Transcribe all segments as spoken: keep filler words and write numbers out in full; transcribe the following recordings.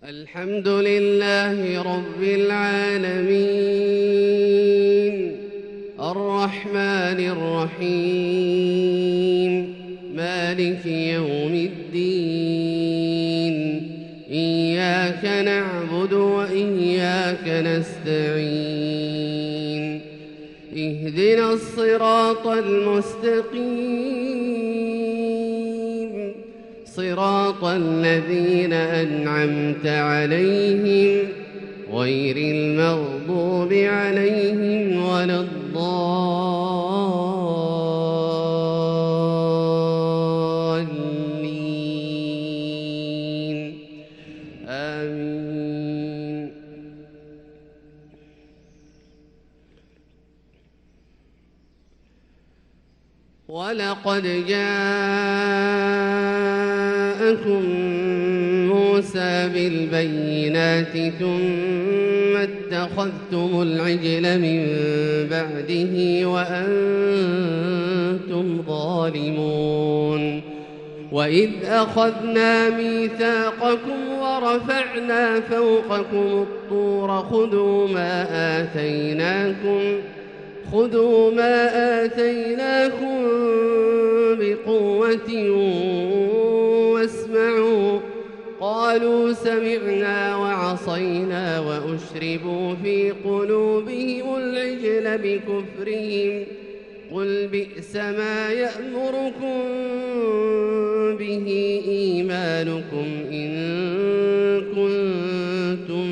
الحمد لله رب العالمين الرحمن الرحيم مالك يوم الدين إياك نعبد وإياك نستعين اهدنا الصراط المستقيم صراط الذين أنعمت عليهم غير المغضوب عليهم ولا الضالين آمين. ولقد جاءكم موسى بالبينات ثم اتخذتم العجل من بعده وأنتم ظالمون. وإذ أخذنا ميثاقكم ورفعنا فوقكم الطور خذوا ما آتيناكم خذوا ما آتيناكم بقوة واسمعوا. قالوا سمعنا وعصينا وأشربوا في قلوبهم العجل بكفرهم. قل بئس ما يأمركم به إيمانكم إن كنتم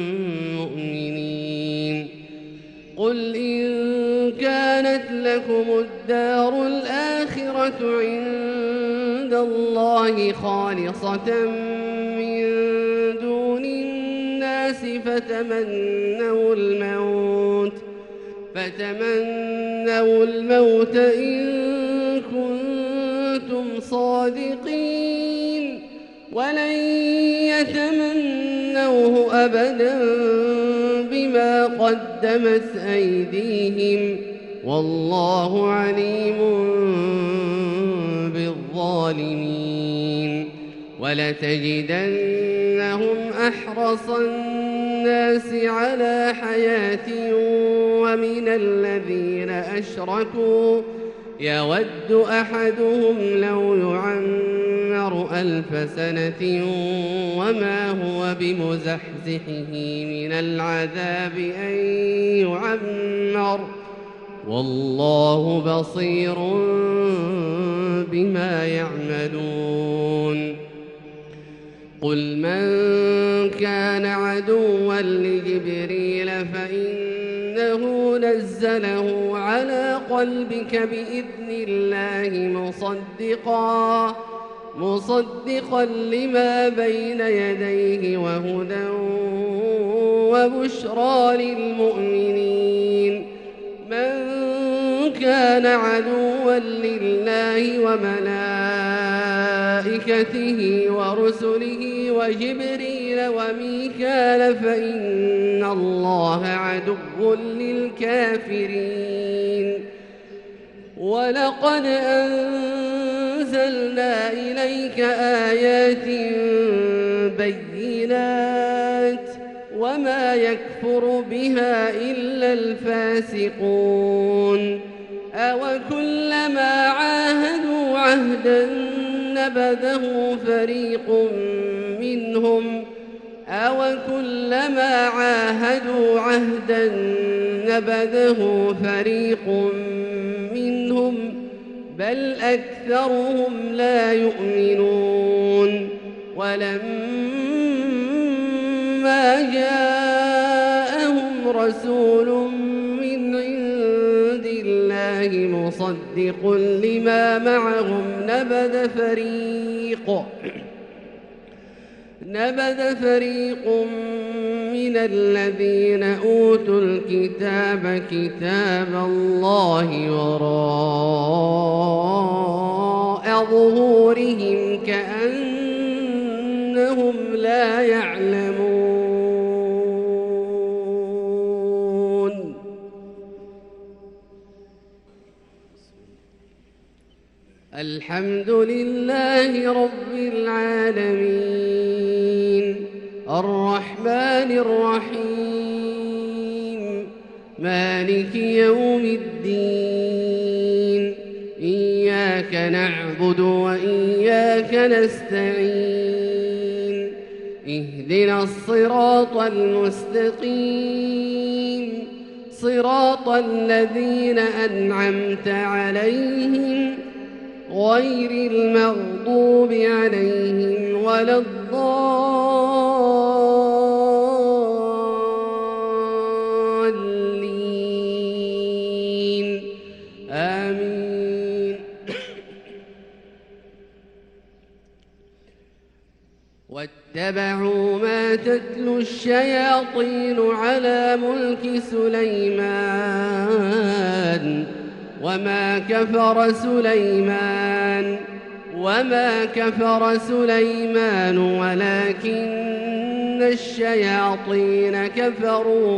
مؤمنين. قل إن كانت لكم الدار الآخرة عند الله خالصة من دون الناس فتمنوا الموت فتمنوا الموت إن كنتم صادقين ولن يتمنوه أبدا بما قدمت أيديهم والله عليم بالظالمين. ولتجدنهم أحرص الناس على حياة ومن الذين أشركوا يود أحدهم لو يعمر ألف سنة وما هو بمزحزحه من العذاب أن يعمر والله بصير بما يعملون. قل من كان عدوا لجبريل فإنه نزله على قلبك بإذن الله مصدقا مصدقا لما بين يديه وهدى وبشرى للمؤمنين. من كان عدوا لله وملائكته ورسله وجبريل وميكال فإن الله عدو للكافرين. ولقد أنزلنا إليك آيات بينات وما يكفر بها إلا الفاسقون. أوكلما عاهدوا عهدا نبذه فريق منهم أوكلما عاهدوا عهدا نبذه فريق منهم بل أكثرهم لا يؤمنون. ولما جاءهم رسول من عند الله مصدق لما معهم نبذ فريق نبذ فريق من الذين أوتوا الكتاب كتاب الله وراء ظهورهم كأنهم لا يعلمون. الحمد لله رب العالمين الرحمن الرحيم مالك يوم الدين إياك نعبد وإياك نستعين اهدنا الصراط المستقيم صراط الذين أنعمت عليهم غير المغضوب عليهم ولا الضالين آمين. واتبعوا ما تتلو الشياطين على ملك سليمان وما كفر سليمان وما كفر سليمان ولكن الشياطين كفروا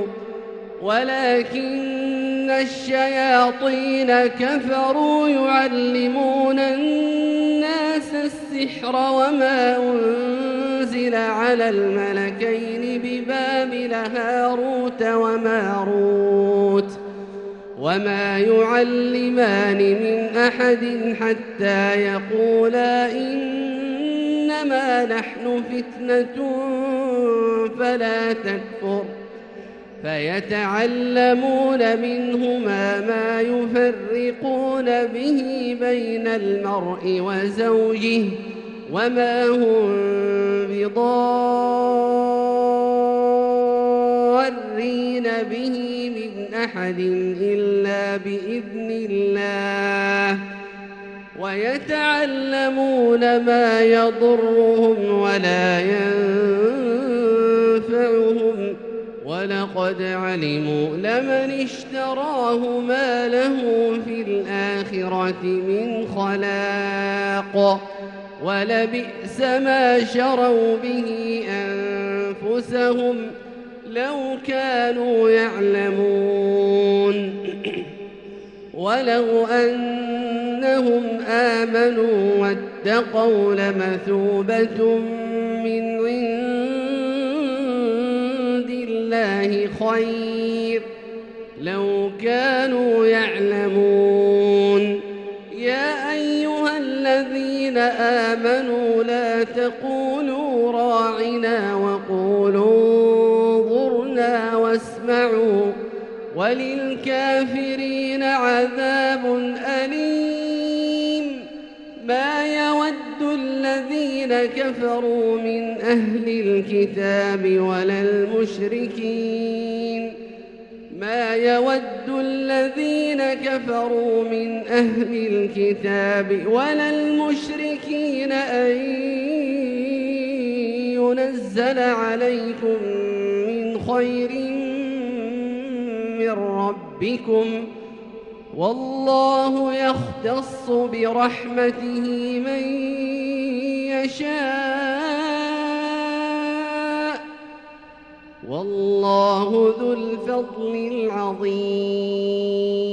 ولكن الشياطين كفروا يعلمون الناس السحر وما أنزل على الملكين ببابل هاروت وماروت وما يعلمان من أحد حتى يقولا إنما نحن فتنة فلا تكفر فيتعلمون منهما ما يفرقون به بين المرء وزوجه وما هم بضارين به من أحد إلا بإذن الله ويتعلمون ما يضرهم ولا ينفعهم ولقد علموا لمن اشتراه ما له في الآخرة من خلاق ولبئس ما شروا به أنفسهم لو كانوا يعلمون ولو أنهم آمنوا واتقوا لمثوبة من عند الله خير لو كانوا يعلمون. يا أيها الذين آمنوا لا تقولوا راعنا وقولوا انظرنا واسمعوا وللكافرين عذاب أليم. ما يود الذين كفروا من أهل الكتاب ولا المشركين ما يود الذين كفروا من أهل الكتاب ولا المشركين أن ينزل عليكم من خير من ربكم والله يختص برحمته من يشاء والله ذو الفضل العظيم.